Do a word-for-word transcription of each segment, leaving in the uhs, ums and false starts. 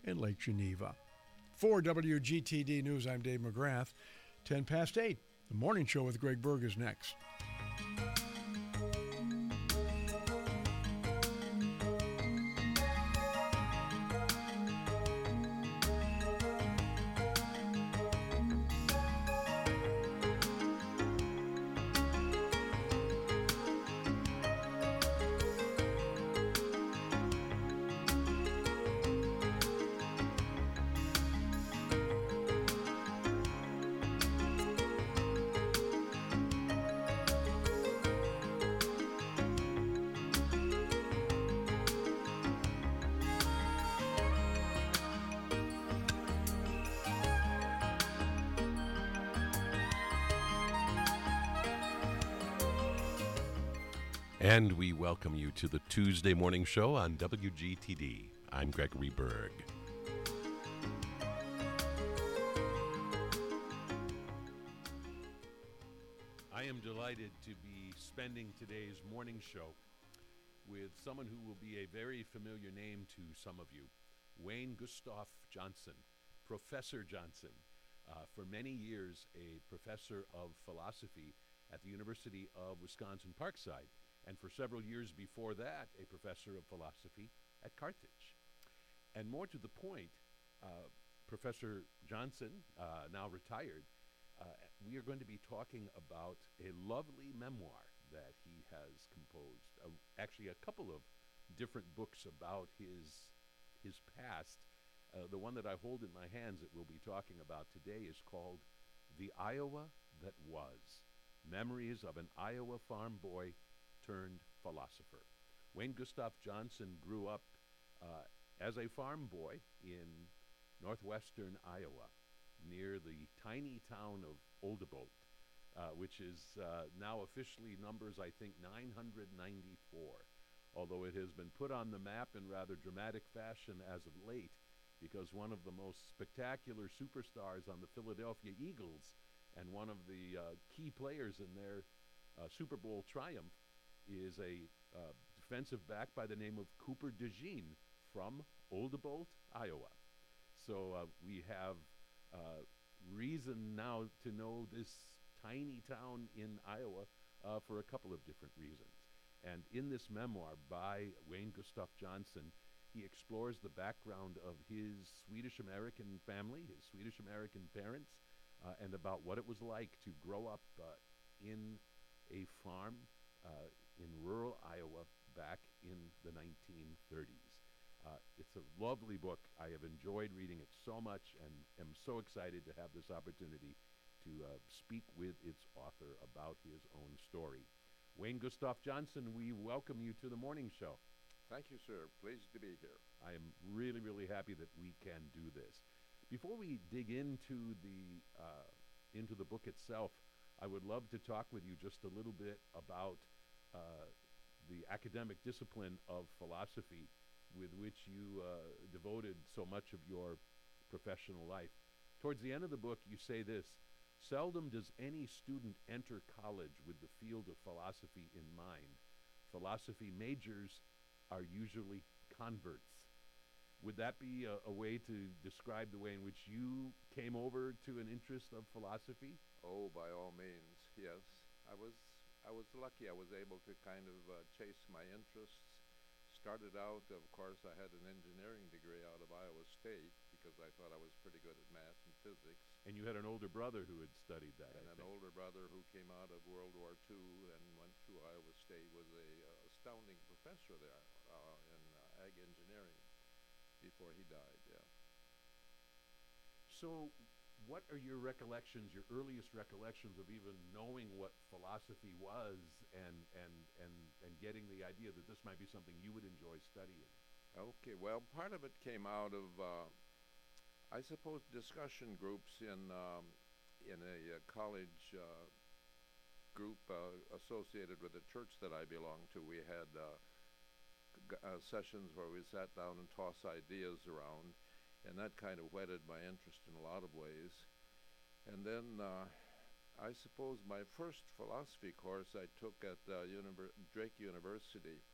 and Lake Geneva. For W G T D News, I'm Dave McGrath. ten past eight. The Morning Show with Greg Berg is next. And we welcome you to the Tuesday Morning Show on W G T D. I'm Gregory Berg. I am delighted to be spending today's morning show with someone who will be a very familiar name to some of you, Wayne Gustav Johnson, Professor Johnson, uh, for many years a professor of philosophy at the University of Wisconsin-Parkside, and for several years before that, a professor of philosophy at Carthage. And more to the point, uh, Professor Johnson, uh, now retired, uh, we are going to be talking about a lovely memoir that he has composed, uh, actually a couple of different books about his, his past. Uh, the one that I hold in my hands that we'll be talking about today is called The Iowa That Was, Memories of an Iowa Farm Boy Turned Philosopher. Wayne Gustav Johnson grew up uh, as a farm boy in northwestern Iowa, near the tiny town of Oldebolt, uh, which is uh, now officially numbers, I think, nine hundred ninety-four, although it has been put on the map in rather dramatic fashion as of late, because one of the most spectacular superstars on the Philadelphia Eagles and one of the uh, key players in their uh, Super Bowl triumph is a uh, defensive back by the name of Cooper DeJean from Oldebolt, Iowa. So uh, we have uh, reason now to know this tiny town in Iowa uh, for a couple of different reasons. And in this memoir by Wayne Gustav Johnson, he explores the background of his Swedish-American family, his Swedish-American parents, uh, and about what it was like to grow up uh, in a farm uh, in rural Iowa back in the nineteen thirties. Uh, it's a lovely book. I have enjoyed reading it so much and am so excited to have this opportunity to uh, speak with its author about his own story. Wayne Gustav Johnson, we welcome you to the morning show. Thank you, sir. Pleased to be here. I am really, really happy that we can do this. Before we dig into the uh, into the book itself, I would love to talk with you just a little bit about uh, the academic discipline of philosophy with which you uh, devoted so much of your professional life. Towards the end of the book, you say this: seldom does any student enter college with the field of philosophy in mind. Philosophy majors are usually converts. Would that be a, a way to describe the way in which you came over to an interest of philosophy? Oh, by all means, yes. I was I was lucky. I was able to kind of uh, chase my interests. Started out, of course, I had an engineering degree out of Iowa State because I thought I was pretty good at math and physics. And you had an older brother who had studied that, And I an think. older brother who came out of World War Two and went through Iowa State, was a uh, astounding professor there uh, in uh, ag engineering before he died, yeah. So what are your recollections, your earliest recollections of even knowing what philosophy was and, and, and, and getting the idea that this might be something you would enjoy studying? Okay, well, part of it came out of, uh, I suppose, discussion groups in um, in a uh, college uh, group uh, associated with the church that I belonged to. We had uh, g- uh, sessions where we sat down and tossed ideas around, and that kind of whetted my interest in a lot of ways. And then uh, I suppose my first philosophy course I took at uh, Univer- Drake University.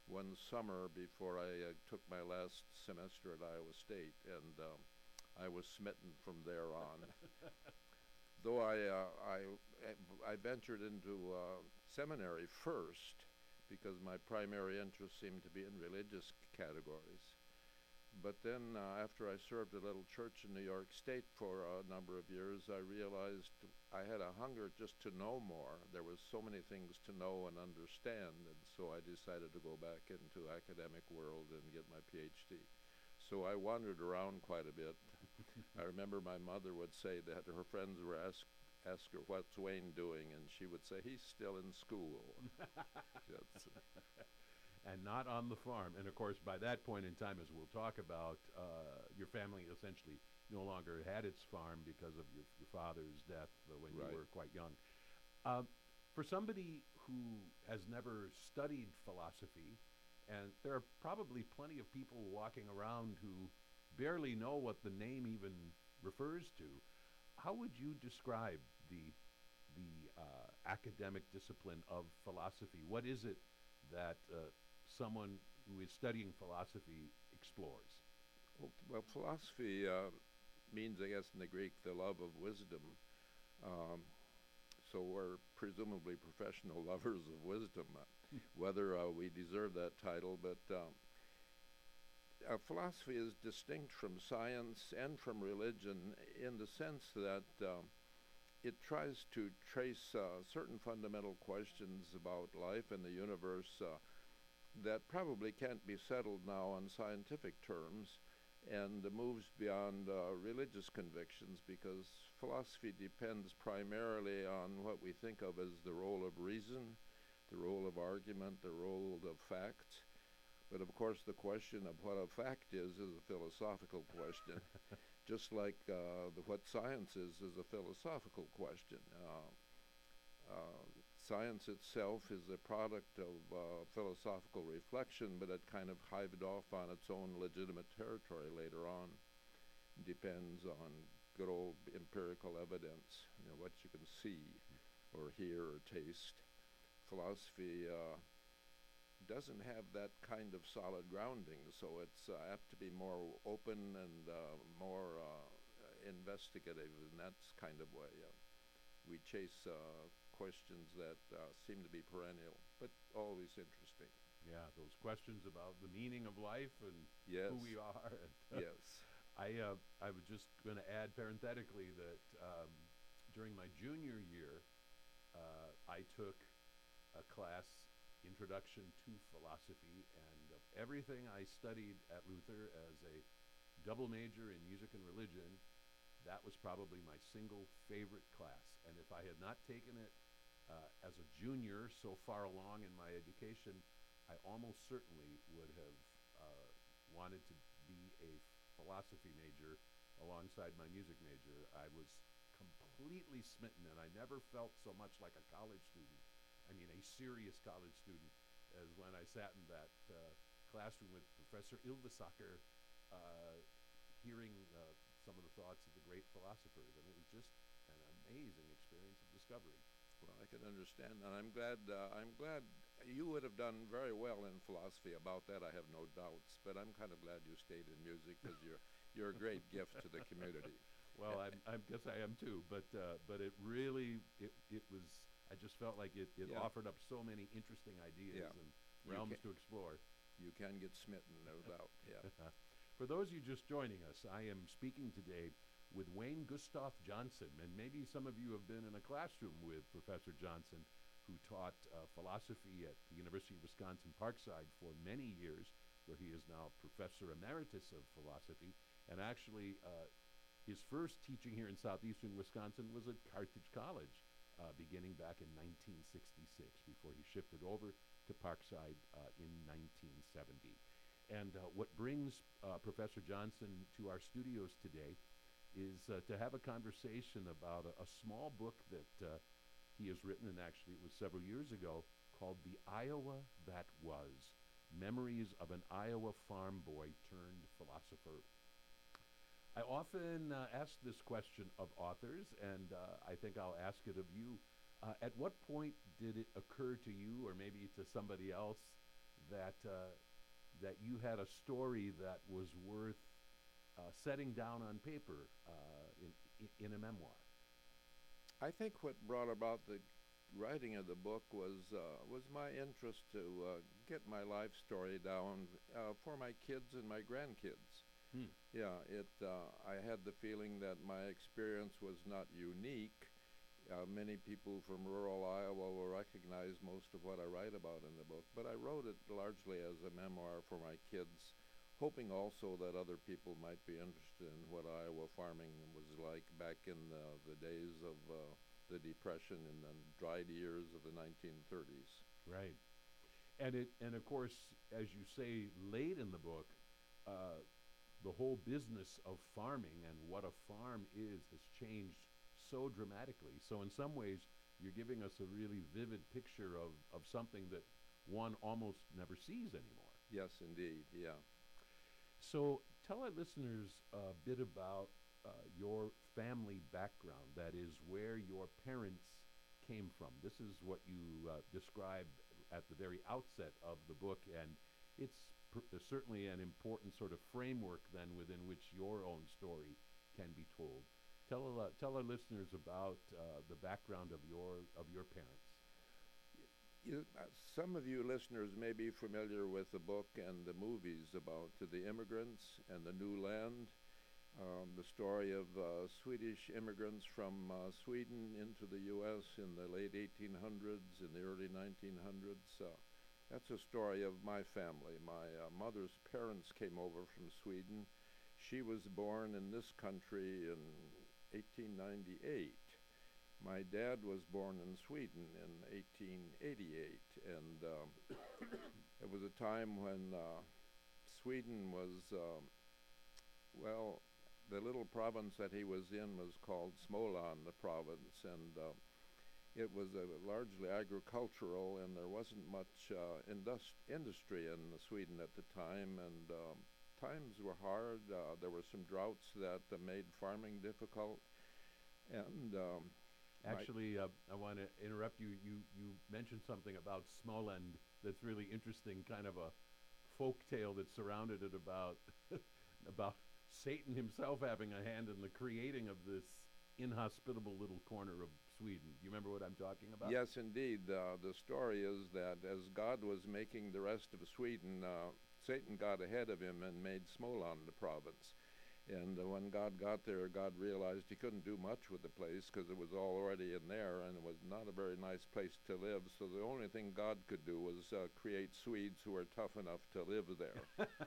one summer before I uh, took my last semester at Iowa State, and um, I was smitten from there on. Though I, uh, I, I ventured into uh, seminary first because my primary interest seemed to be in religious categories. But then uh, after I served a little church in New York State for a number of years, I realized I had a hunger just to know more. There was so many things to know and understand, and so I decided to go back into academic world and get my P H D. So I wandered around quite a bit. I remember my mother would say that her friends were ask, ask her, what's Wayne doing? And she would say, he's still in school. That's, and not on the farm. And of course, by that point in time, as we'll talk about, uh, your family essentially no longer had its farm because of your, your father's death uh, when Right. you were quite young. Uh, for somebody who has never studied philosophy, and there are probably plenty of people walking around who barely know what the name even refers to, how would you describe the the uh, academic discipline of philosophy? What is it that uh, someone who is studying philosophy explores? well, well, philosophy uh, means, I guess, in the Greek, the love of wisdom. Um, so we're presumably professional lovers of wisdom, uh, whether uh, we deserve that title, but um, uh, philosophy is distinct from science and from religion in the sense that um, it tries to trace uh, certain fundamental questions about life and the universe uh, that probably can't be settled now on scientific terms, and uh, moves beyond uh, religious convictions, because philosophy depends primarily on what we think of as the role of reason, the role of argument, the role of fact. But of course, the question of what a fact is is a philosophical question, just like uh, the, what science is is a philosophical question. Uh, uh, science itself is a product of uh, philosophical reflection, but it kind of hived off on its own legitimate territory later on. Depends on good old empirical evidence, you know, what you can see or hear or taste. Philosophy uh, doesn't have that kind of solid grounding, so it's uh, apt to be more open and uh, more uh, investigative in that kind of way. Uh, we chase uh, questions that uh, seem to be perennial, but always interesting. Yeah, those questions about the meaning of life and Yes. who we are. And Yes. I uh, I was just going to add parenthetically that um, during my junior year, uh, I took a class, Introduction to Philosophy, and of everything I studied at Luther as a double major in music and religion, that was probably my single favorite class. And if I had not taken it uh, as a junior so far along in my education, I almost certainly would have uh, wanted to be a philosophy major alongside my music major. I was completely smitten, and I never felt so much like a college student. I mean, a serious college student, as when I sat in that uh, classroom with Professor Ylvisaker, uh, hearing uh, some of the thoughts of the great philosophers. And it was just an amazing experience of discovery. Well, I can understand, and I'm glad. Uh, I'm glad you would have done very well in philosophy. About that, I have no doubts. But I'm kind of glad you stayed in music, because you're you're a great gift to the community. Well, I I guess I am too. But uh, but it really it it was. I just felt like it, it Yeah. offered up so many interesting ideas Yeah. and You realms ca- to explore. You can get smitten, no doubt. Yeah. For those of you just joining us, I am speaking today with Wayne Gustav Johnson, and maybe some of you have been in a classroom with Professor Johnson, who taught uh, philosophy at the University of Wisconsin Parkside for many years, where he is now Professor Emeritus of Philosophy. And actually, uh, his first teaching here in southeastern Wisconsin was at Carthage College, uh, beginning back in nineteen sixty-six, before he shifted over to Parkside uh, in nineteen seventy. And uh, what brings uh, Professor Johnson to our studios today is uh, to have a conversation about a, a small book that uh, he has written, and actually it was several years ago, called The Iowa That Was, Memories of an Iowa Farm Boy Turned Philosopher. I often uh, ask this question of authors, and uh, I think I'll ask it of you. Uh, at what point did it occur to you, or maybe to somebody else, that uh, that you had a story that was worth uh, setting down on paper uh, in, in in a memoir. I think what brought about the writing of the book was uh, was my interest to uh, get my life story down uh, for my kids and my grandkids. Hmm. Yeah, it. Uh, I had the feeling that my experience was not unique. Uh, many people from rural Iowa will recognize most of what I write about in the book, but I wrote it largely as a memoir for my kids, hoping also that other people might be interested in what Iowa farming was like back in the, the days of uh, the Depression and the dried years of the nineteen thirties. Right. And it and of course, as you say late in the book, uh, the whole business of farming and what a farm is has changed so dramatically. So in some ways, you're giving us a really vivid picture of, of something that one almost never sees anymore. Yes, indeed, yeah. So tell our listeners a bit about uh, your family background, that is, where your parents came from. This is what you uh, describe at the very outset of the book, and it's pr- uh, certainly an important sort of framework then within which your own story can be told. Tell uh, tell our listeners about uh, the background of your of your parents. You, uh, some of you listeners may be familiar with the book and the movies about uh, the immigrants and the new land, um, the story of uh, Swedish immigrants from uh, Sweden into the U S in the late eighteen hundreds and the early nineteen hundreds. Uh, that's a story of my family. My uh, mother's parents came over from Sweden. She was born in this country in eighteen ninety-eight. My dad was born in Sweden in eighteen eighty-eight, and um, it was a time when uh, Sweden was, um, well, the little province that he was in was called Småland, the province, and uh, it was uh, largely agricultural, and there wasn't much uh, indust- industry in Sweden at the time, and um, times were hard. Uh, there were some droughts that uh, made farming difficult. And um, Actually, uh, I want to interrupt you. You you mentioned something about Småland that's really interesting, kind of a folk tale that surrounded it about about Satan himself having a hand in the creating of this inhospitable little corner of Sweden. Do you remember what I'm talking about? yes, indeed. Uh, the story is that as God was making the rest of Sweden, uh, Satan got ahead of him and made Småland the province. And uh, when God got there, God realized he couldn't do much with the place because it was already in there, and it was not a very nice place to live. So the only thing God could do was uh, create Swedes who were tough enough to live there.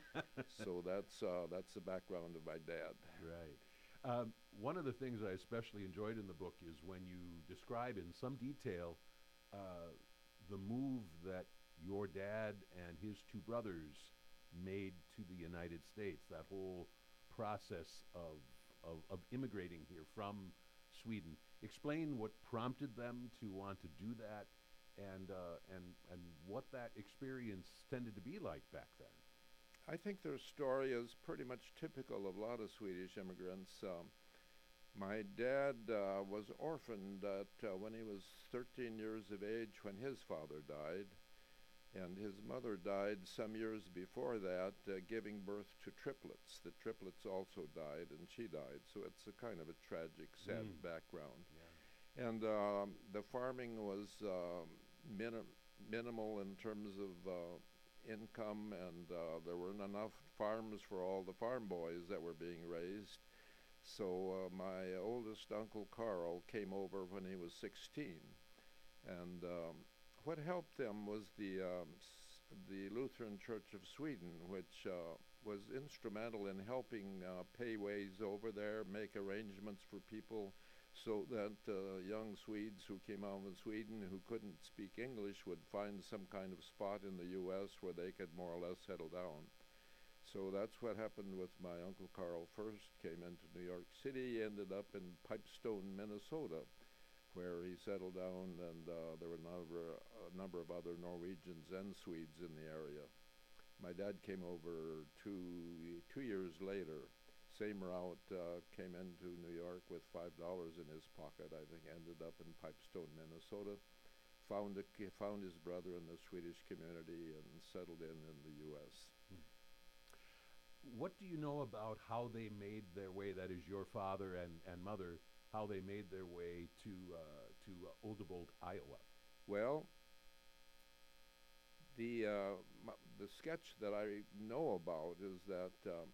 So that's uh, that's the background of my dad. Right. Um, one of the things I especially enjoyed in the book is when you describe in some detail uh, the move that your dad and his two brothers made to the United States, that whole process of, of, of immigrating here from Sweden. Explain what prompted them to want to do that, and, uh, and, and what that experience tended to be like back then. I think their story is pretty much typical of a lot of Swedish immigrants. Um, my dad uh, was orphaned at, uh, when he was thirteen years of age when his father died. And his mother died some years before that, uh, giving birth to triplets. The triplets also died, and she died. So it's a kind of a tragic, sad Mm. background. Yeah. And um, the farming was um, minim- minimal in terms of uh, income, and uh, there weren't enough farms for all the farm boys that were being raised. So uh, my oldest uncle Carl came over when he was sixteen, and um, what helped them was the um, s- the Lutheran Church of Sweden, which uh, was instrumental in helping uh, pay ways over there, make arrangements for people so that uh, young Swedes who came out of Sweden who couldn't speak English would find some kind of spot in the U S where they could more or less settle down. So that's what happened with my Uncle Carl. First came into New York City, ended up in Pipestone, Minnesota, where he settled down, and uh, there were a number, a number of other Norwegians and Swedes in the area. My dad came over two, two years later. Same route, uh, came into New York with five dollars in his pocket, I think, ended up in Pipestone, Minnesota. found a, ki- found his brother in the Swedish community and settled in in the U S. What do you know about how they made their way, that is your father and, and mother, how they made their way to uh, to uh, Odebolt, Iowa? Well, the uh, m- the sketch that I know about is that um,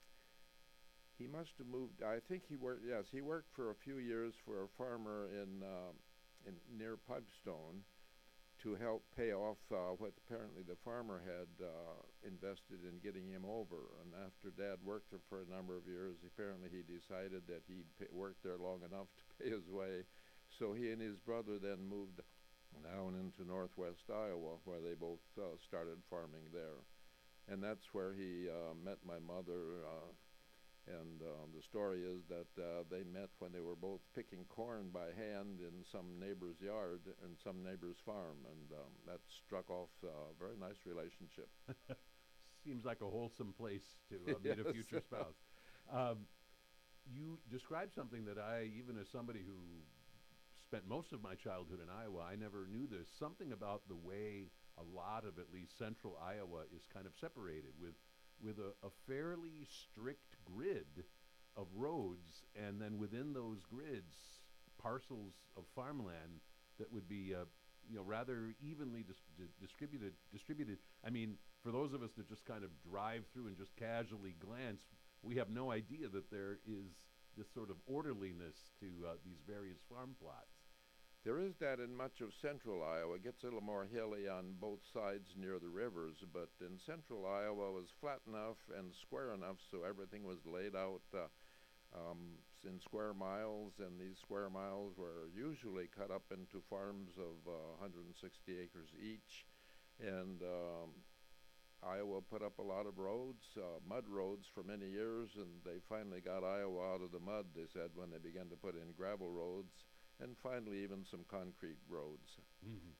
he must have moved. I think he worked. Yes, he worked for a few years for a farmer in uh, in near Pipestone to help pay off uh, what apparently the farmer had uh, invested in getting him over. And after Dad worked there for a number of years, apparently he decided that he'd pay, worked there long enough to pay his way. So he and his brother then moved down into northwest Iowa, where they both uh, started farming there. And that's where he uh, met my mother. Uh, and uh, the story is that uh, they met when they were both picking corn by hand in some neighbor's yard and some neighbor's farm. And um, that struck off a very nice relationship. Seems like a wholesome place to uh, meet a Yes. future spouse. Um, you described something that I, even as somebody who spent most of my childhood in Iowa, I never knew this. Something about the way a lot of, at least central Iowa, is kind of separated with with a, a fairly strict grid of roads, and then within those grids, parcels of farmland that would be, uh, you know, rather evenly dis- di- distributed. Distributed. I mean, for those of us that just kind of drive through and just casually glance, we have no idea that there is this sort of orderliness to uh, these various farm plots. There is that in much of central Iowa. It gets a little more hilly on both sides near the rivers, but in central Iowa it was flat enough and square enough so everything was laid out uh, um, s- in square miles, and these square miles were usually cut up into farms of uh, one hundred sixty acres each. And um, Iowa put up a lot of roads, uh, mud roads for many years, and they finally got Iowa out of the mud, they said, when they began to put in gravel roads, and finally even some concrete roads. Mhm.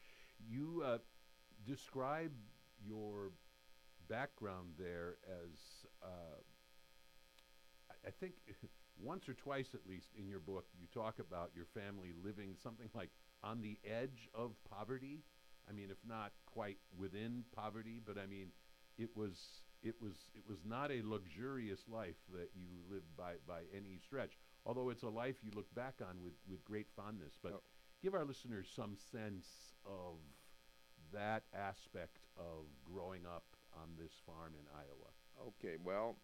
You uh, describe your background there as, uh, I, I think once or twice at least in your book, you talk about your family living something like on the edge of poverty. I mean, if not quite within poverty, but I mean, it was it was it was not a luxurious life that you lived by by any stretch. Although it's a life you look back on with with great fondness. But Oh. give our listeners some sense of that aspect of growing up on this farm in Iowa. Okay, well,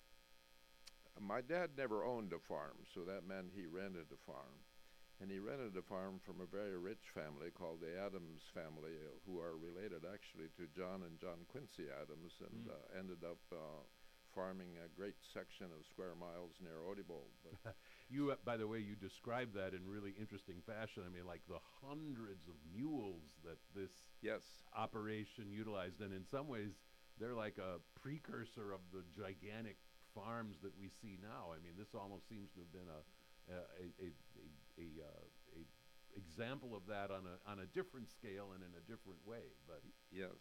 my dad never owned a farm, so that meant he rented a farm. And he rented a farm from a very rich family called the Adams family, uh, who are related actually to John and John Quincy Adams, and Mm. uh, ended up uh, farming a great section of square miles near Odebolt. But You, uh, by the way, you describe that in really interesting fashion. I mean, like the hundreds of mules that this yes, operation utilized, and in some ways, they're like a precursor of the gigantic farms that we see now. I mean, this almost seems to have been a a a a, a, a, uh, a example of that on a on a different scale and in a different way. But yes.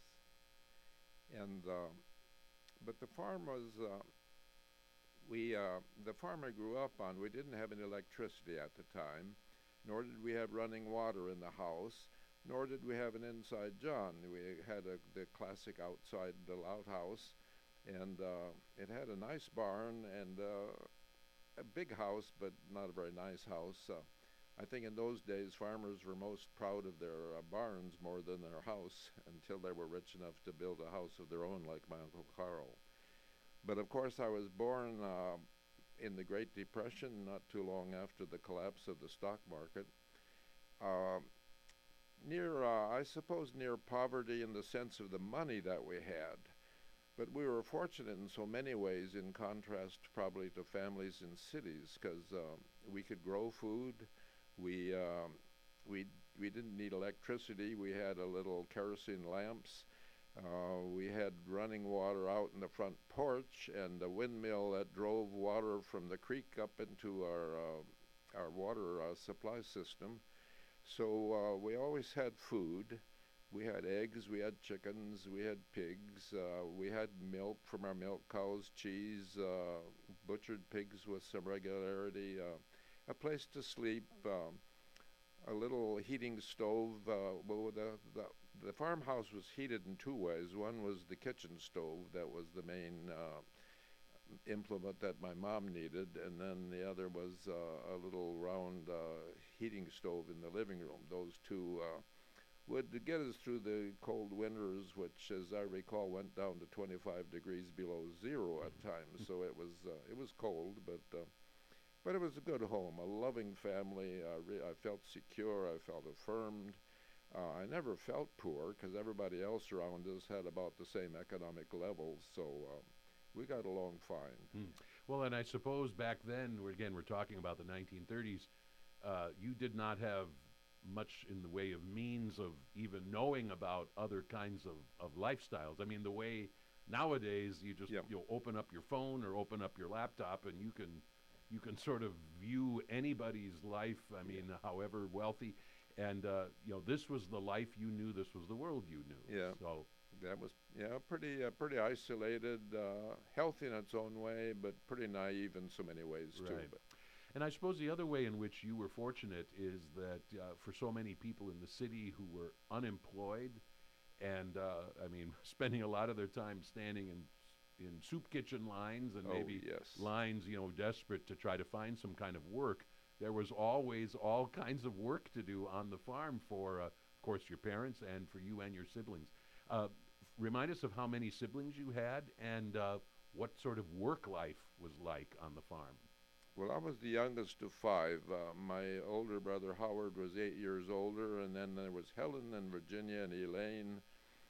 And uh, but the farm was uh, we uh, the farm I grew up on. We didn't have any electricity at the time, nor did we have running water in the house, nor did we have an inside john. We had a, the classic outside the outhouse, and uh, it had a nice barn and uh, a big house, but not a very nice house. Uh, I think in those days farmers were most proud of their uh, barns more than their house until they were rich enough to build a house of their own, like my Uncle Carl. But of course, I was born uh, in the Great Depression, not too long after the collapse of the stock market. Uh, near, uh, I suppose, near poverty in the sense of the money that we had. But we were fortunate in so many ways, in contrast probably to families in cities, because um, we could grow food. We um, we we didn't need electricity. We had a little kerosene lamps. Uh, we had running water out in the front porch, and a windmill that drove water from the creek up into our uh, our water uh, supply system. So uh, we always had food. We had eggs, we had chickens, we had pigs, uh, we had milk from our milk cows, cheese, uh, butchered pigs with some regularity, uh, a place to sleep. Um, a little heating stove. Uh, well, the, the the farmhouse was heated in two ways. One was the kitchen stove, that was the main uh, implement that my mom needed, and then the other was uh, a little round uh, heating stove in the living room. Those two uh, would get us through the cold winters, which, as I recall, went down to twenty-five degrees below zero at times. So it was uh, it was cold, but uh, but it was a good home, a loving family. I, re- I felt secure. I felt affirmed. Uh, I never felt poor because everybody else around us had about the same economic levels. So uh, we got along fine. Mm. Well, and I suppose back then, we're, again, we're talking about the nineteen thirties. Uh, you did not have much in the way of means of even knowing about other kinds of, of lifestyles. I mean, the way nowadays you just Yep. you'll open up your phone or open up your laptop and you can you can sort of view anybody's life. I mean, however wealthy, and uh, you know, this was the life you knew. This was the world you knew. Yeah. So That was, yeah, pretty uh, pretty isolated, uh, healthy in its own way, but pretty naive in so many ways too. Right. But And I suppose the other way in which you were fortunate is that uh, for so many people in the city who were unemployed and, uh, I mean, spending a lot of their time standing in in soup kitchen lines and Oh, maybe yes. lines, you know, desperate to try to find some kind of work, there was always all kinds of work to do on the farm for, uh, of course, your parents and for you and your siblings. Uh, remind us of how many siblings you had and uh, what sort of work life was like on the farm. Well, I was the youngest of five. Uh, my older brother Howard was eight years older, and then there was Helen and Virginia and Elaine.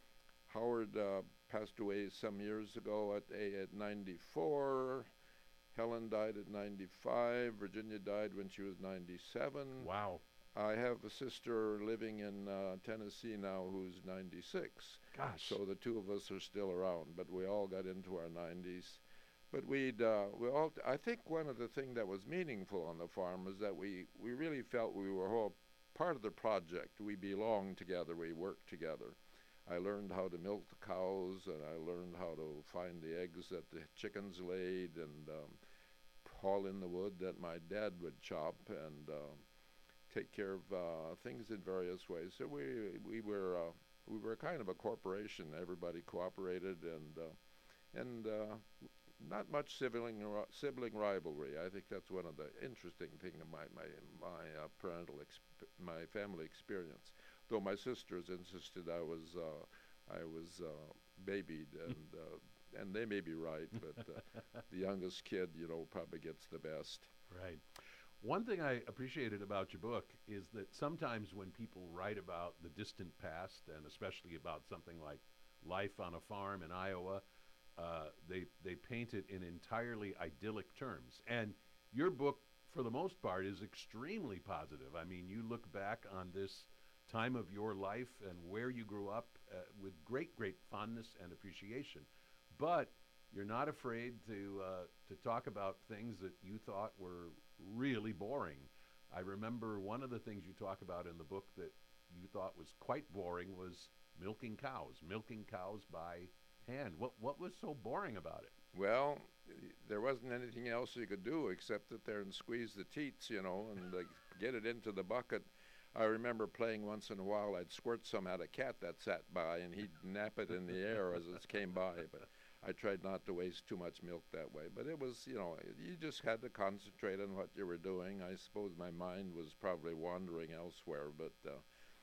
Howard uh, passed away some years ago at a, at ninety-four. Helen died at ninety-five. Virginia died when she was ninety-seven. Wow. I have a sister living in uh, Tennessee now who's ninety-six. Gosh. So the two of us are still around, but we all got into our nineties. But we'd, uh, we all, t- I think one of the things that was meaningful on the farm was that we, we really felt we were all part of the project. We belonged together, we worked together. I learned how to milk the cows, and I learned how to find the eggs that the chickens laid, and um, haul in the wood that my dad would chop, and uh, take care of uh, things in various ways. So we, we were, uh, we were kind of a corporation. Everybody cooperated, and, uh, and uh, not much sibling ri- sibling rivalry. I think that's one of the interesting things of my my my uh, parental exp- my family experience. Though my sisters insisted I was uh, I was uh, babied, and uh, and they may be right, but uh, the youngest kid, you know, probably gets the best. Right. One thing I appreciated about your book is that sometimes when people write about the distant past, and especially about something like life on a farm in Iowa, uh, they they paint it in entirely idyllic terms. And your book, for the most part, is extremely positive. I mean, you look back on this time of your life and where you grew up uh, with great, great fondness and appreciation. But you're not afraid to uh, to talk about things that you thought were really boring. I remember one of the things you talk about in the book that you thought was quite boring was milking cows, milking cows by hand. What what was so boring about it? Well, y- there wasn't anything else you could do except sit there and squeeze the teats, you know, and uh, get it into the bucket. I remember playing once in a while. I'd squirt some at a cat that sat by, and he'd nap it in the air as it came by. But I tried not to waste too much milk that way. But it was, you know, you just had to concentrate on what you were doing. I suppose my mind was probably wandering elsewhere, but uh,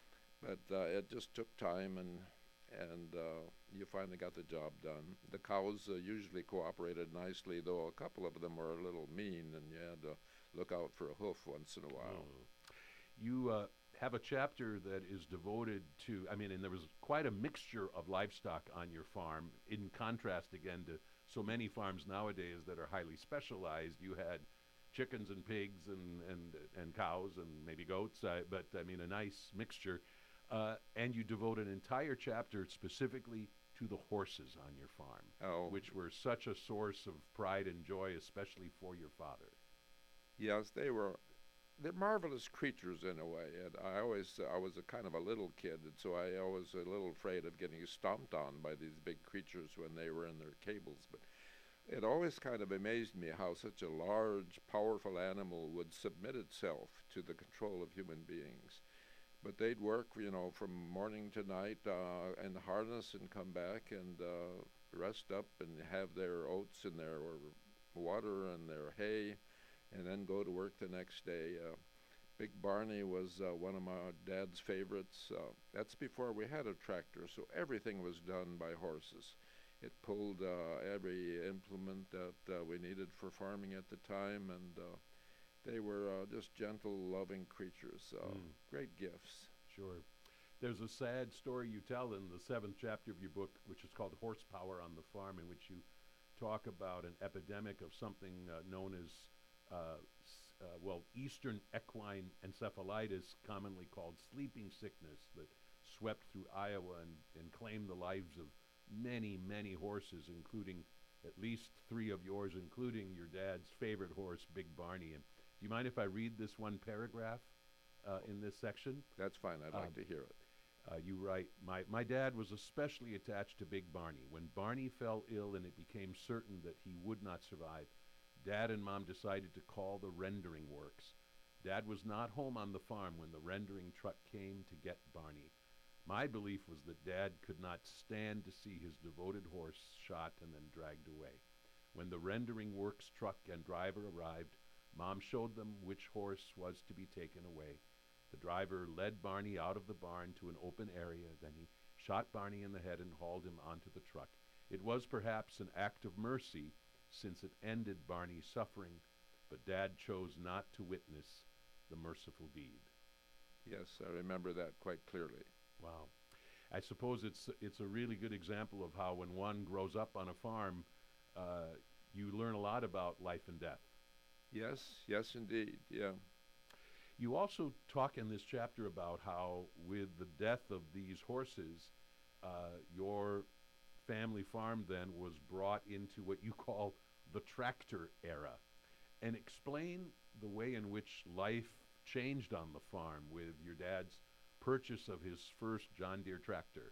but uh, it just took time, and and uh, you finally got the job done. The cows uh, usually cooperated nicely, though a couple of them were a little mean, and you had to look out for a hoof once in a while. Oh. You uh, have a chapter that is devoted to, I mean, and there was quite a mixture of livestock on your farm, in contrast again to so many farms nowadays that are highly specialized. You had chickens and pigs and, and, and cows and maybe goats, uh, but I mean, a nice mixture. Uh, and you devote an entire chapter specifically to the horses on your farm, Oh, which were such a source of pride and joy, especially for your father. yes, they were. They're marvelous creatures in a way, and I always, uh, I was a kind of a little kid, and so I always a little afraid of getting stomped on by these big creatures when they were in their cables. But It always kind of amazed me how such a large, powerful animal would submit itself to the control of human beings. But they'd work, you know, from morning to night uh, and harness and come back and uh, rest up and have their oats and their water and their hay and then go to work the next day. Uh, Big Barney was uh, one of my dad's favorites. Uh, that's before we had a tractor, so everything was done by horses. It pulled uh, every implement that uh, we needed for farming at the time, and uh, they were uh, just gentle, loving creatures. Uh, Mm. Great gifts. Sure. There's a sad story you tell in the seventh chapter of your book, which is called Horsepower on the Farm, in which you talk about an epidemic of something uh, known as, uh, s- uh, well, Eastern equine encephalitis, commonly called sleeping sickness, that swept through Iowa and, and claimed the lives of many, many horses, including at least three of yours, including your dad's favorite horse, Big Barney. And do you mind if I read this one paragraph uh, in this section? That's fine. I'd like Um, to hear it. Uh, you write, my, my dad was especially attached to Big Barney. When Barney fell ill and it became certain that he would not survive, Dad and Mom decided to call the rendering works. Dad was not home on the farm when the rendering truck came to get Barney. My belief was that Dad could not stand to see his devoted horse shot and then dragged away. When the rendering works truck and driver arrived, Mom showed them which horse was to be taken away. The driver led Barney out of the barn to an open area. Then he shot Barney in the head and hauled him onto the truck. It was perhaps an act of mercy, since it ended Barney's suffering, but Dad chose not to witness the merciful deed. Yes, I remember that quite clearly. Wow. I suppose it's it's a really good example of how when one grows up on a farm, uh, you learn a lot about life and death. Yes, yes, indeed. Yeah. You also talk in this chapter about how, with the death of these horses, uh, your family farm then was brought into what you call the tractor era. And explain the way in which life changed on the farm with your dad's purchase of his first John Deere tractor.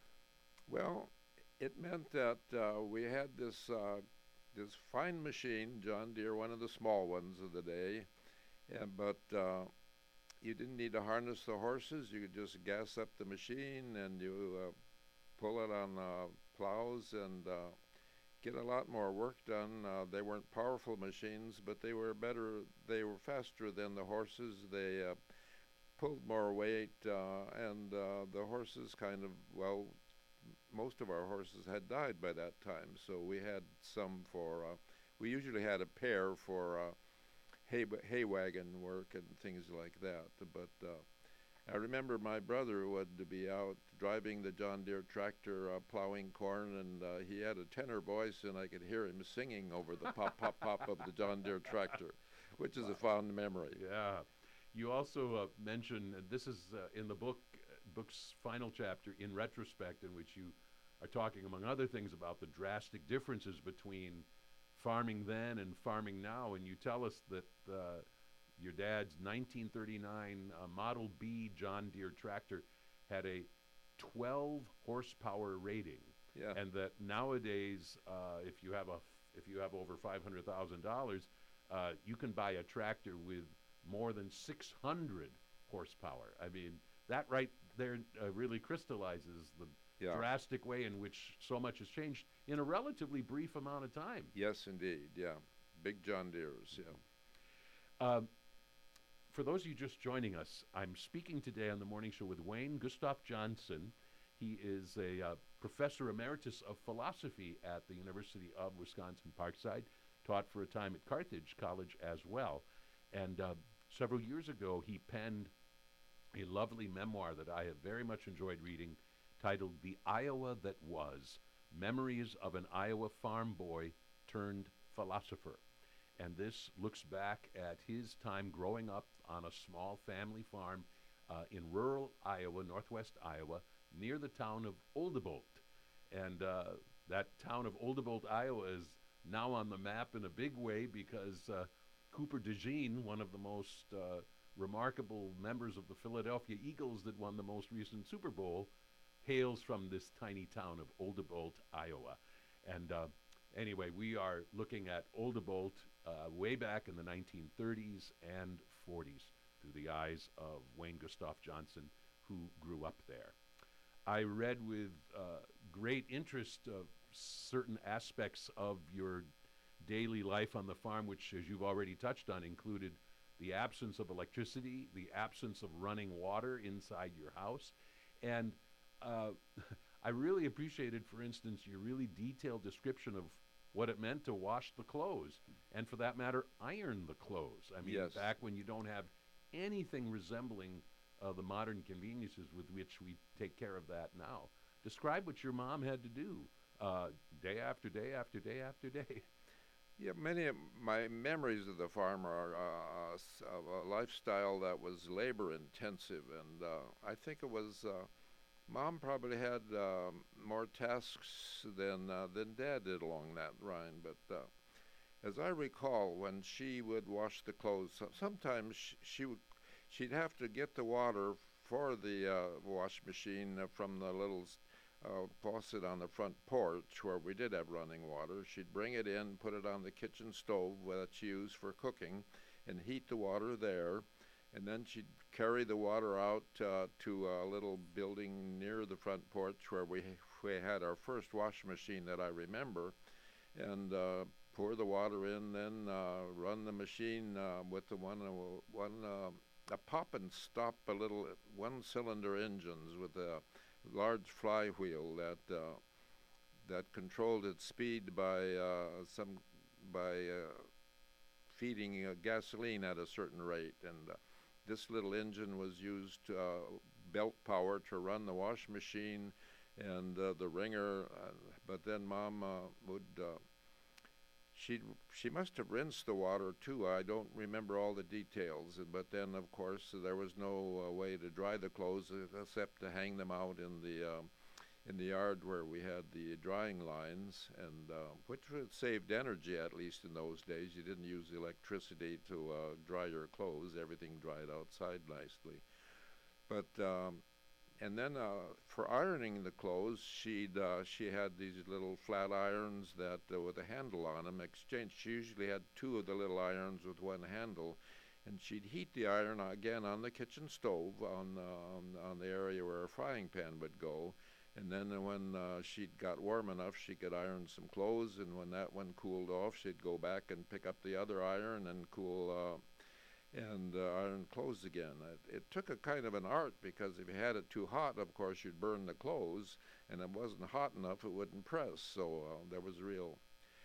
Well, it meant that uh, we had this uh, this fine machine, John Deere, one of the small ones of the day, and but uh, you didn't need to harness the horses. You could just gas up the machine and you uh, pull it on uh, plows and uh, get a lot more work done. Uh, they weren't powerful machines, but they were better. They were faster than the horses. They uh, pulled more weight, uh, and uh, the horses kind of, well, most of our horses had died by that time, so we had some for, uh, we usually had a pair for uh, hay, hay wagon work and things like that. But uh, I remember my brother would be out driving the John Deere tractor, uh, plowing corn, and uh, he had a tenor voice, and I could hear him singing over the pop, pop, pop of the John Deere tractor, which is a fond memory. Yeah. You also uh, mention, uh, this is uh, in the book, uh, book's final chapter, In Retrospect, in which you are talking, among other things, about the drastic differences between farming then and farming now. And you tell us that uh, your dad's nineteen thirty-nine uh, Model B John Deere tractor had a twelve horsepower rating. Yeah. And that nowadays, uh, if you have a if you have over five hundred thousand dollars, uh, you can buy a tractor with more than six hundred horsepower. I mean, that right there uh, really crystallizes the Yeah. drastic way in which so much has changed in a relatively brief amount of time. Yes, indeed. Yeah. Big John Deeres. Yeah. Um, for those of you just joining us, I'm speaking today on the morning show with Wayne Gustav Johnson. He is a uh, professor emeritus of philosophy at the University of Wisconsin-Parkside, taught for a time at Carthage College as well. And uh, several years ago, he penned a lovely memoir that I have very much enjoyed reading, titled The Iowa That Was, Memories of an Iowa Farm Boy Turned Philosopher. And this looks back at his time growing up on a small family farm uh, in rural Iowa, northwest Iowa, near the town of Oldebolt. And uh, that town of Oldebolt, Iowa is now on the map in a big way because uh, Cooper DeJean, one of the most uh, remarkable members of the Philadelphia Eagles that won the most recent Super Bowl, hails from this tiny town of Oldebolt, Iowa. And uh, Anyway, we are looking at Oldebolt uh, way back in the nineteen thirties and forties through the eyes of Wayne Gustav Johnson, who grew up there. I read with uh, great interest of certain aspects of your daily life on the farm, which, as you've already touched on, included the absence of electricity, the absence of running water inside your house. And uh, I really appreciated, for instance, your really detailed description of what it meant to wash the clothes, and for that matter, iron the clothes. I mean, Yes. back when you don't have anything resembling uh, the modern conveniences with which we take care of that now. Describe what your mom had to do uh, day after day after day after day. Yeah, many of my memories of the farm are uh, s- of a lifestyle that was labor intensive, and uh, I think it was uh, Mom probably had um, more tasks than uh, than Dad did along that line. But uh, as I recall, when she would wash the clothes, so- sometimes sh- she would she'd have to get the water for the uh, wash machine uh, from the little s- uh, faucet on the front porch where we did have running water. She'd bring it in, put it on the kitchen stove that she used for cooking, and heat the water there. And then she'd carry the water out uh, to a little building near the front porch where we we had our first washing machine that I remember, and uh, pour the water in, then uh, run the machine uh, with the one uh, one uh, a pop and stop a little one-cylinder engines with a large flywheel that uh, that controlled its speed by uh, some by uh, feeding uh, gasoline at a certain rate, and uh, this little engine was used uh, belt power to run the wash machine and uh, the wringer. Uh, but then Mom uh, would uh, she she must have rinsed the water too. I don't remember all the details. But then, of course, there was no uh, way to dry the clothes uh, except to hang them out in the uh, in the yard where we had the drying lines, and uh, which would saved energy at least in those days. You didn't use electricity to uh, dry your clothes; everything dried outside nicely. But um, and then uh, for ironing the clothes, she'd uh, she had these little flat irons that uh, with a handle on them. Exchange. She usually had two of the little irons with one handle, and she'd heat the iron again on the kitchen stove on uh, on, on the area where a frying pan would go. And then uh, when uh, she'd got warm enough, she could iron some clothes, and when that one cooled off, she'd go back and pick up the other iron and cool uh, and uh, iron clothes again. It, it took a kind of an art, because if you had it too hot, of course, you'd burn the clothes, and it wasn't hot enough, it wouldn't press. So uh, there was real.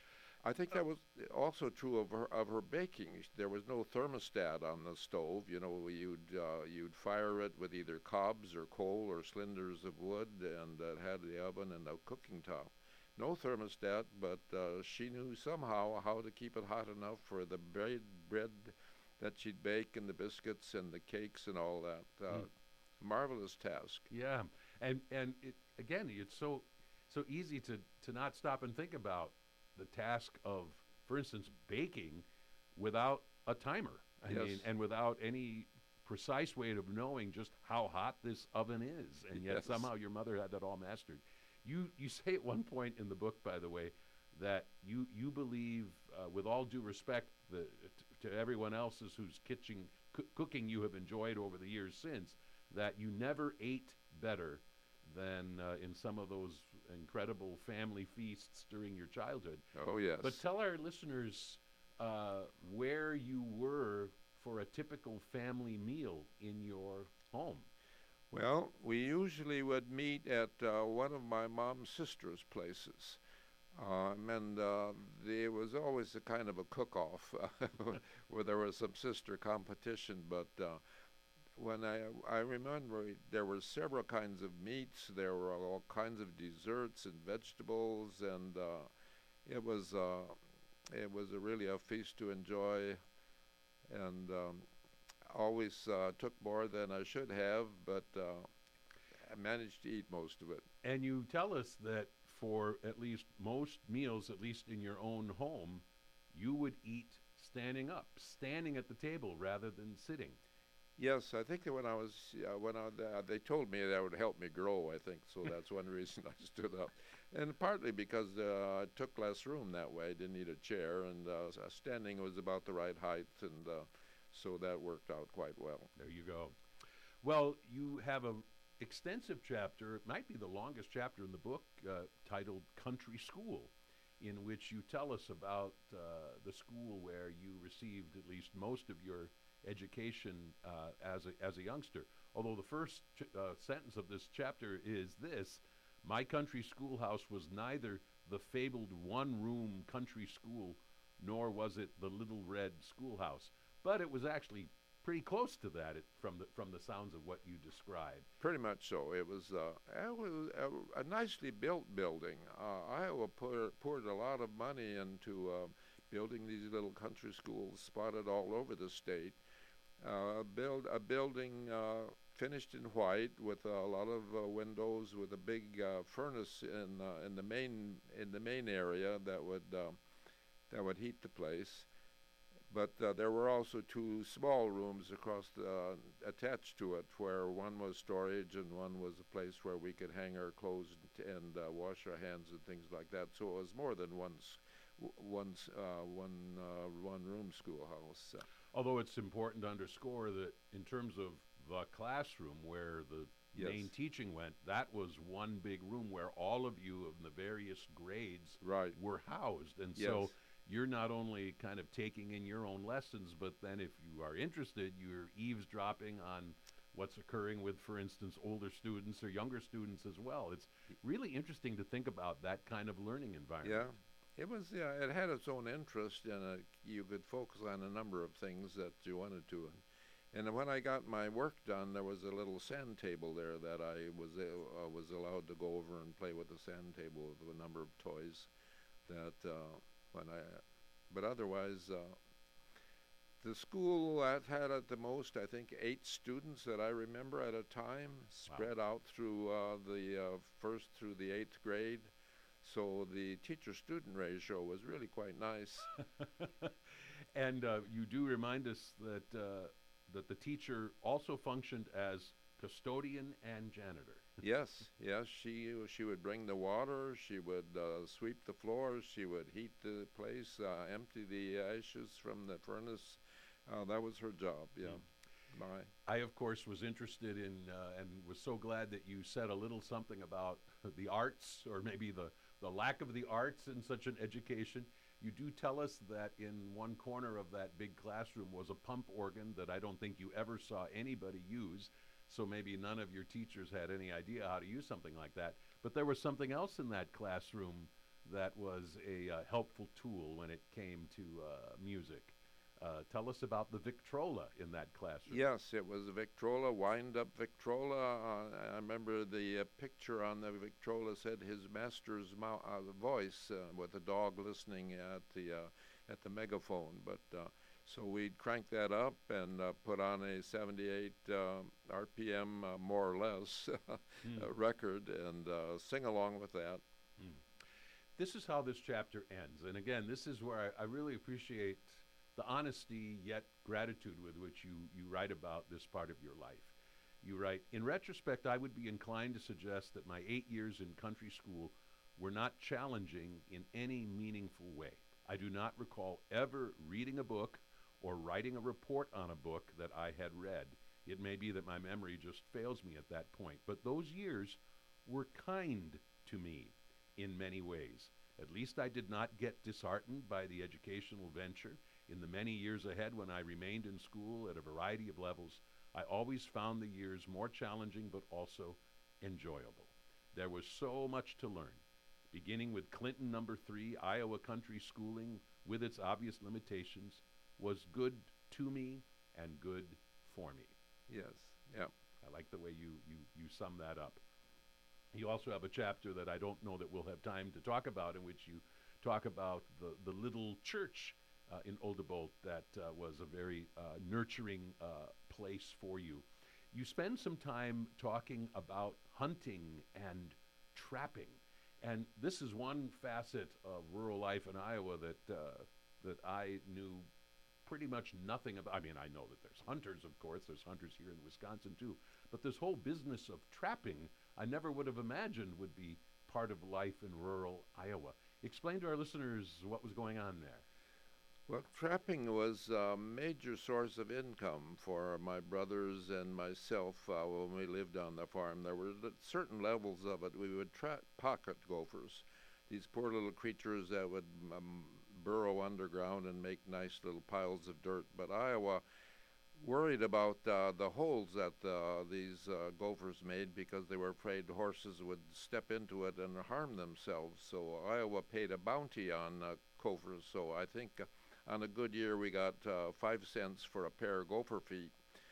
I think that was also true of her of her baking. There was no thermostat on the stove. You know, you'd uh, you'd fire it with either cobs or coal or cylinders of wood, and it had the oven and a cooking top. No thermostat, but uh, she knew somehow how to keep it hot enough for the bread bread that she'd bake, and the biscuits and the cakes and all that. Uh, Mm. Marvelous task. Yeah, and and it, again, it's so so easy to to not stop and think about the task of, for instance, baking without a timer. I Yes. mean, and without any precise way of knowing just how hot this oven is, and yet Yes. somehow your mother had that all mastered. You you say at one point in the book, by the way, that you you believe, uh, with all due respect, the, t- to everyone else's whose kitchen coo- cooking you have enjoyed over the years since, that you never ate better than uh, in some of those incredible family feasts during your childhood. Oh yes. But tell our listeners uh, where you were for a typical family meal in your home. Well, we usually would meet at uh, one of my mom's sister's places. Um, and uh, there was always a kind of a cook-off where there was some sister competition. But uh, when I I remember there were several kinds of meats, there were all kinds of desserts and vegetables, and uh, it was uh, it was a really a feast to enjoy, and um, always uh, took more than I should have, but uh, I managed to eat most of it. And you tell us that for at least most meals, at least in your own home, you would eat standing up, standing at the table rather than sitting. Yes, I think that when I was uh, when I, uh, they told me that would help me grow. I think so. That's one reason I stood up. And partly because uh, I took less room that way. I didn't need a chair, and uh, s- standing was about the right height, and uh, so that worked out quite well. There you go. Well, you have a extensive chapter, it might be the longest chapter in the book, uh, titled Country School, in which you tell us about uh, the school where you received at least most of your education uh, as, a, as a youngster. Although the first ch- uh, sentence of this chapter is this: my country schoolhouse was neither the fabled one-room country school, nor was it the little red schoolhouse. But it was actually pretty close to that it, from the from the sounds of what you described. Pretty much so. It was, uh, it was a, a nicely built building. Uh, Iowa poured, poured a lot of money into uh, building these little country schools spotted all over the state. Uh, build a building uh, finished in white with a lot of uh, windows, with a big uh, furnace in uh, in the main in the main area that would uh, that would heat the place. But uh, there were also two small rooms across the, uh, attached to it, where one was storage and one was a place where we could hang our clothes and, and uh, wash our hands and things like that. So it was more than one s- w- one s- uh, one uh, one room schoolhouse. Uh, Although it's important to underscore that in terms of the classroom where the Yes. main teaching went, that was one big room where all of you of the various grades right. were housed. And Yes. so you're not only kind of taking in your own lessons, but then if you are interested, you're eavesdropping on what's occurring with, for instance, older students or younger students as well. It's really interesting to think about that kind of learning environment. Yeah, it was. Yeah, it had its own interest, and uh, you could focus on a number of things that you wanted to. And, and when I got my work done, there was a little sand table there that I was uh, was allowed to go over and play with the sand table with a number of toys. That uh, when I, but otherwise, uh, the school that had at the most, I think, eight students that I remember at a time, spread out through uh, the uh, first through the eighth grade. So the teacher-student ratio was really quite nice. And uh, you do remind us that uh, that the teacher also functioned as custodian and janitor. Yes, yes, she she would bring the water, she would uh, sweep the floors, she would heat the place, uh, empty the ashes from the furnace. Uh, that was her job. Yeah, my I, of course, was interested in uh, and was so glad that you said a little something about the arts, or maybe the, the lack of the arts in such an education. You do tell us that in one corner of that big classroom was a pump organ that I don't think you ever saw anybody use. So maybe none of your teachers had any idea how to use something like that. But there was something else in that classroom that was a uh, helpful tool when it came to uh, music. Uh, tell us about the Victrola in that classroom. Yes, it was a Victrola, wind-up Victrola. Uh, I remember the uh, picture on the Victrola said his master's mou- uh, voice uh, with a dog listening at the uh, at the megaphone. But uh, so we'd crank that up and uh, put on a seventy-eight uh, R P M, uh, more or less, Mm. uh, record and uh, sing along with that. Mm. This is how this chapter ends. And again, this is where I, I really appreciate the honesty yet gratitude with which you, you write about this part of your life. You write, in retrospect, I would be inclined to suggest that my eight years in country school were not challenging in any meaningful way. I do not recall ever reading a book or writing a report on a book that I had read. It may be that my memory just fails me at that point, but those years were kind to me in many ways. At least I did not get disheartened by the educational venture. In the many years ahead when I remained in school at a variety of levels, I always found the years more challenging but also enjoyable. There was so much to learn, beginning with Clinton number three, Iowa country schooling with its obvious limitations, was good to me and good for me. Yes, yeah. I like the way you, you, you sum that up. You also have a chapter that I don't know that we'll have time to talk about, in which you talk about the, the little church uh, in Oldebolt that uh, was a very uh, nurturing uh, place for you. You spend some time talking about hunting and trapping. And this is one facet of rural life in Iowa that, uh, that I knew pretty much nothing about. I mean, I know that there's hunters, of course. There's hunters here in Wisconsin, too. But this whole business of trapping, I never would have imagined would be part of life in rural Iowa. Explain to our listeners what was going on there. Well, trapping was a major source of income for my brothers and myself uh, when we lived on the farm. There were l- certain levels of it. We would trap pocket gophers, these poor little creatures that would um, burrow underground and make nice little piles of dirt. But Iowa worried about uh, the holes that uh, these uh, gophers made because they were afraid horses would step into it and harm themselves. So Iowa paid a bounty on uh, gophers. So I think uh, on a good year we got uh, five cents for a pair of gopher feet.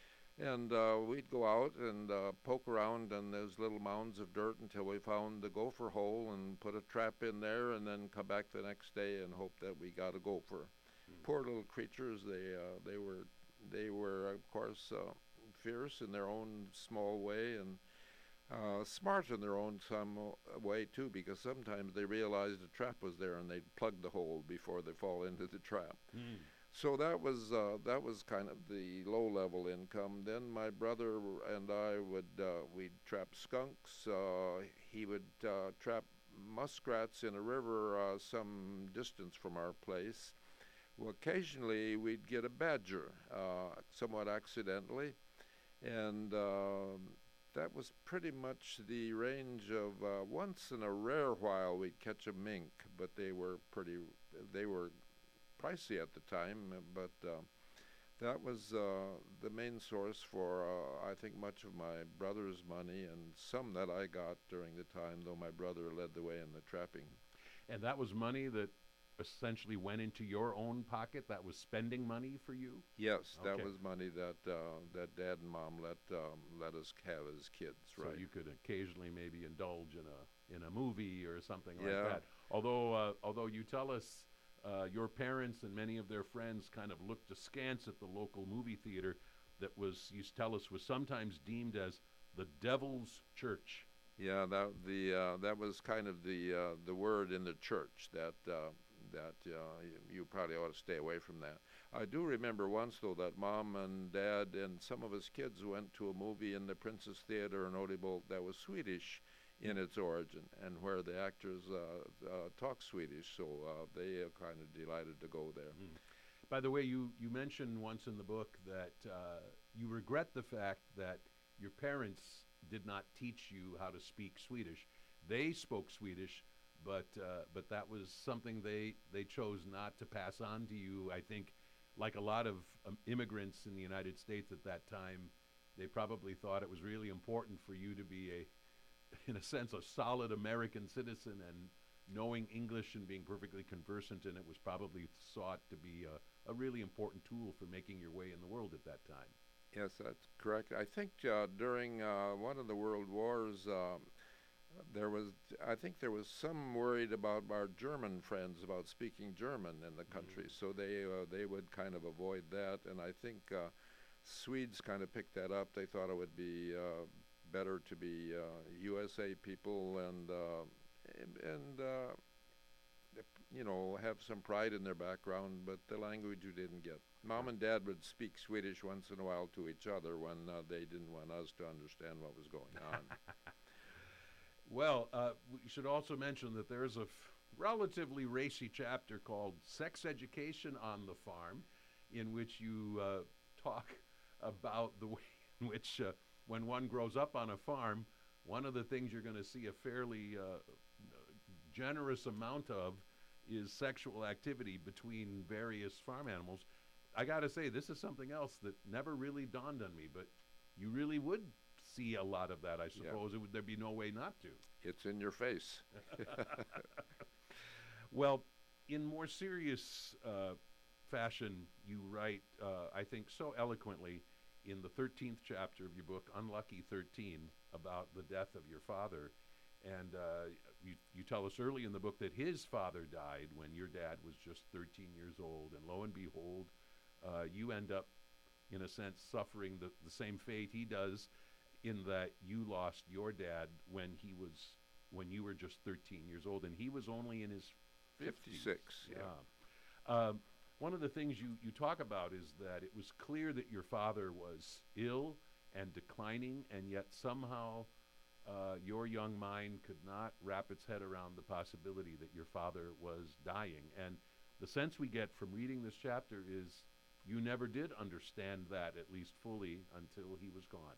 And uh, we'd go out and uh, poke around in those little mounds of dirt until we found the gopher hole and put a trap in there, and then come back the next day and hope that we got a gopher. Mm. Poor little creatures. They uh, they were they were of course uh, fierce in their own small way, and uh, smart in their own some uh, way too, because sometimes they realized a trap was there and they'd plug the hole before they fall into the trap. Mm. So that was uh, that was kind of the low-level income. Then my brother and I would uh, we'd trap skunks. Uh, he would uh, trap muskrats in a river uh, some distance from our place. Well, occasionally we'd get a badger, uh, somewhat accidentally, and uh, that was pretty much the range of. Uh, once in a rare while we'd catch a mink, but they were pretty. They were pricey at the time, uh, but uh, that was uh, the main source for, uh, I think, much of my brother's money and some that I got during the time, though my brother led the way in the trapping. And that was money that essentially went into your own pocket? That was spending money for you? Yes, that Okay. was money that uh, that Dad and Mom let um, let us have as kids, So right? you could occasionally maybe indulge in a in a movie or something like Yeah. that. Although uh, although you tell us uh, your parents and many of their friends kind of looked askance at the local movie theater that was, you tell us, was sometimes deemed as the devil's church. Yeah, that the uh, that was kind of the uh, the word in the church that uh, that uh, you, you probably ought to stay away from that. I do remember once though that Mom and Dad and some of us kids went to a movie in the Princess Theater in Odebolt that was Swedish in its origin, and where the actors uh, uh, talk Swedish, so uh, they are kind of delighted to go there. Mm. By the way, you, you mentioned once in the book that uh, you regret the fact that your parents did not teach you how to speak Swedish. They spoke Swedish, but uh, but that was something they, they chose not to pass on to you. I think, like a lot of um, immigrants in the United States at that time, they probably thought it was really important for you to be a, in a sense, a solid American citizen, and knowing English and being perfectly conversant in it was probably thought to be a, a really important tool for making your way in the world at that time. Yes, that's correct. I think uh, during uh, one of the world wars, um, there was, I think there was some worried about our German friends about speaking German in the country, mm-hmm. so they uh, they would kind of avoid that. And I think uh, Swedes kind of picked that up. They thought it would be uh, better to be uh, U S A people and uh, and, and uh, you know, have some pride in their background, but the language you didn't get. Mom and Dad would speak Swedish once in a while to each other when uh, they didn't want us to understand what was going on. Well, uh, we should also mention that there's a f- relatively racy chapter called Sex Education on the Farm, in which you uh, talk about the way in which uh, when one grows up on a farm, one of the things you're going to see a fairly uh, generous amount of is sexual activity between various farm animals. I got to say, this is something else that never really dawned on me, but you really would see a lot of that, I suppose. Yeah. It would, there'd be no way not to. It's in your face. Well, in more serious uh, fashion, you write, uh, I think so eloquently, in the thirteenth chapter of your book, Unlucky thirteen, about the death of your father. And uh, you, you tell us early in the book that his father died when your dad was just thirteen years old. And lo and behold, uh, you end up, in a sense, suffering the, the same fate he does, in that you lost your dad when he was when you were just thirteen years old, and he was only in his fifties. fifty-six, yeah. yeah. Um, one of the things you, you talk about is that it was clear that your father was ill and declining, and yet somehow uh, your young mind could not wrap its head around the possibility that your father was dying. And the sense we get from reading this chapter is you never did understand that, at least fully, until he was gone.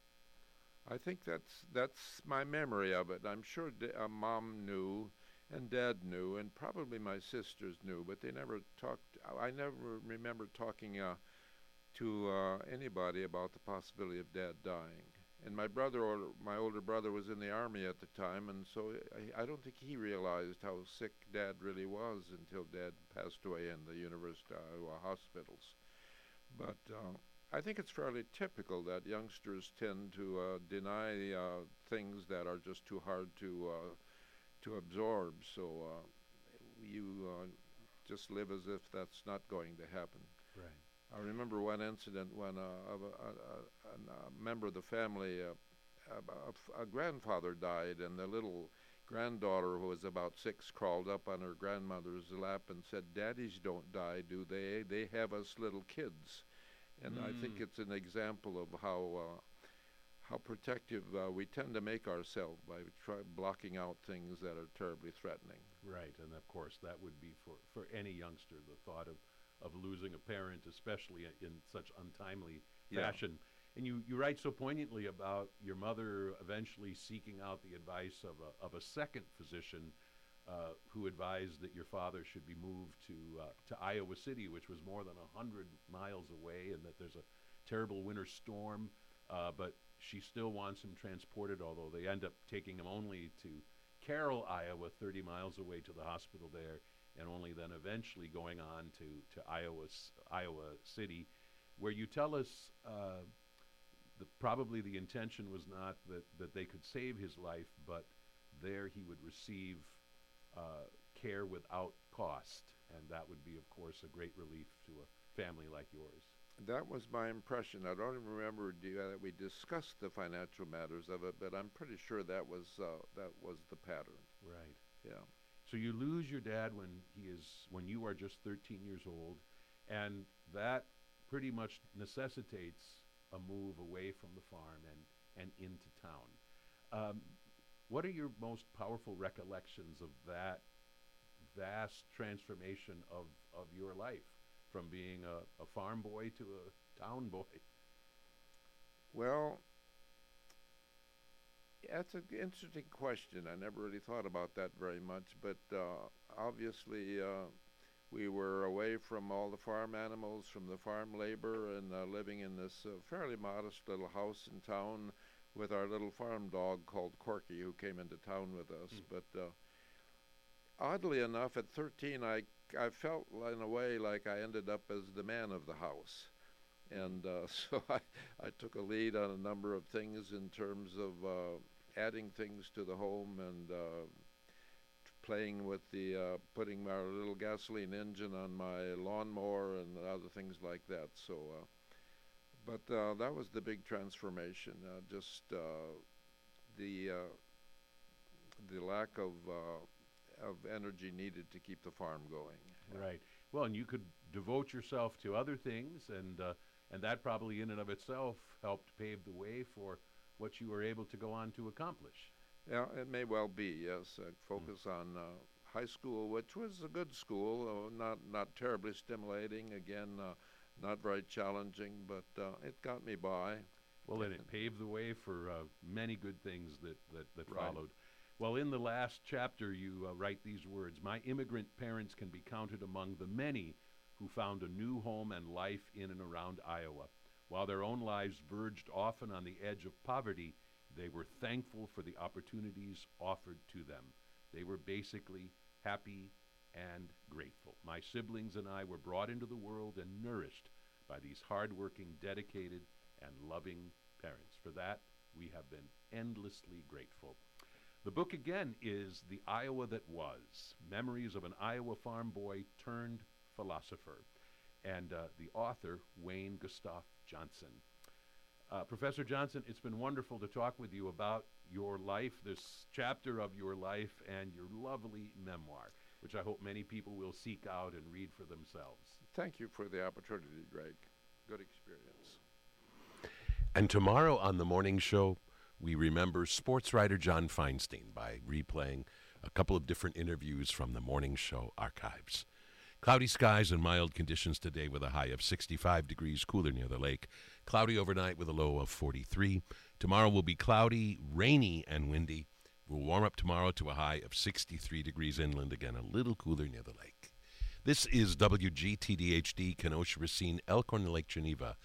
I think that's that's my memory of it. I'm sure d- uh, Mom knew, and Dad knew, and probably my sisters knew, but they never talked. I never remember talking uh, to uh, anybody about the possibility of Dad dying. And my brother, or my older brother, was in the Army at the time, and so I, I don't think he realized how sick Dad really was until Dad passed away in the University of Iowa hospitals. But uh, I think it's fairly typical that youngsters tend to uh, deny uh, things that are just too hard to uh, to absorb. So uh, you uh, just live as if that's not going to happen. Right. I remember one incident when uh, a, a, a, a member of the family, uh, a, a, a grandfather died, and the little granddaughter, who was about six, crawled up on her grandmother's lap and said, "Daddies don't die, do they? They have us little kids." And mm. I think it's an example of how uh, how protective uh, we tend to make ourselves by try blocking out things that are terribly threatening. Right, and of course that would be for, for any youngster, the thought of of losing a parent, especially in such untimely Yeah. fashion. And you, you write so poignantly about your mother eventually seeking out the advice of a, of a second physician uh, who advised that your father should be moved to uh, to Iowa City, which was more than a hundred miles away, and that there's a terrible winter storm, uh, but she still wants him transported, although they end up taking him only to Carroll, Iowa, thirty miles away to the hospital there, and only then eventually going on to, to Iowa, Iowa City, where you tell us uh, the, probably the intention was not that, that they could save his life, but there he would receive uh, care without cost, and that would be, of course, a great relief to a family like yours. That was my impression. I don't even remember d- uh, that we discussed the financial matters of it, but I'm pretty sure that was uh, that was the pattern. Right. Yeah. So you lose your dad when he is when you are just thirteen years old, and that pretty much necessitates a move away from the farm and, and into town. Um, what are your most powerful recollections of that vast transformation of, of your life from being a, a farm boy to a town boy? Well, that's an interesting question. I never really thought about that very much, but uh, obviously uh, we were away from all the farm animals, from the farm labor, and uh, living in this uh, fairly modest little house in town with our little farm dog called Corky, who came into town with us. Mm. But uh, oddly enough, at thirteen, I, I felt in a way like I ended up as the man of the house. And uh, so I, I took a lead on a number of things in terms of uh, adding things to the home and uh, playing with the, uh, putting our little gasoline engine on my lawnmower and other things like that. So, uh, but uh, that was the big transformation, uh, just uh, the, uh, the lack of, uh, of energy needed to keep the farm going. Right. Well, and you could devote yourself to other things, and uh, and that probably in and of itself helped pave the way for what you were able to go on to accomplish. Yeah, it may well be, yes. I'd focus mm. on uh, high school, which was a good school, uh, not not terribly stimulating, again, uh, not very challenging, but uh, it got me by. Well, and it paved the way for uh, many good things that, that, that right. followed. Well, in the last chapter, you uh, write these words: "My immigrant parents can be counted among the many who found a new home and life in and around Iowa. While their own lives verged often on the edge of poverty, they were thankful for the opportunities offered to them. They were basically happy and grateful. My siblings and I were brought into the world and nourished by these hardworking, dedicated, and loving parents. For that, we have been endlessly grateful." The book, again, is The Iowa That Was, Memories of an Iowa Farm Boy Turned Philosopher, and uh, the author, Wayne Gustav Johnson. Uh, Professor Johnson, it's been wonderful to talk with you about your life, this chapter of your life, and your lovely memoir, which I hope many people will seek out and read for themselves. Thank you for the opportunity, Greg. Good experience. And tomorrow on The Morning Show, we remember sports writer John Feinstein by replaying a couple of different interviews from the morning show archives. Cloudy skies and mild conditions today with a high of sixty-five degrees, cooler near the lake. Cloudy overnight with a low of forty-three. Tomorrow will be cloudy, rainy, and windy. We'll warm up tomorrow to a high of sixty-three degrees inland, again a little cooler near the lake. This is W G T D H D, Kenosha, Racine, Elkhorn, Lake Geneva.